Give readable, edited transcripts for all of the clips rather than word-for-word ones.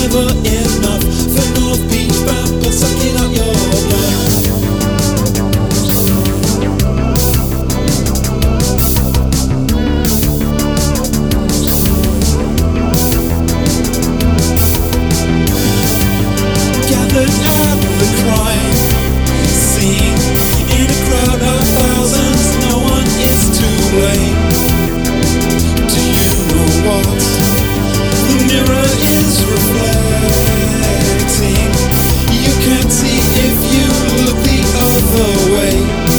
never enough for North Beach Vamper sucking up your blood. Gathered at the crime scene in a crowd of thousands, no one is to blame. Do you know what the mirror is reflecting? You can't see if you look the other way.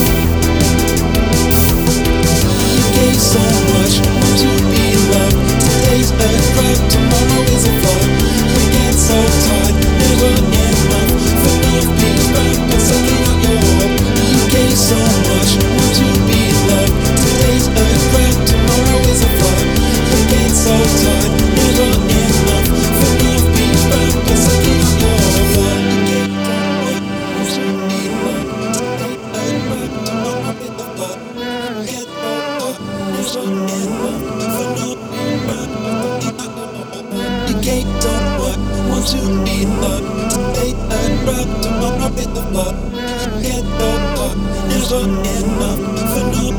You gave so much, want to be loved. Today's a crowd, tomorrow is a flood. You get so tired, never enough for North Beach Vamper sucking up your blood. You gave so much, want to be loved. Today's a crowd, tomorrow is a flood. You get so tired, never enough for North Beach Vamper sucking up your blood. You get so much, want to be loved. Today's a crowd, tomorrow is a flood. You get so tired, never enough for North Beach Vamper sucking up your blood. You get so much, want to be loved. Today's a crowd, tomorrow is a flood. You get so tired, never enough for North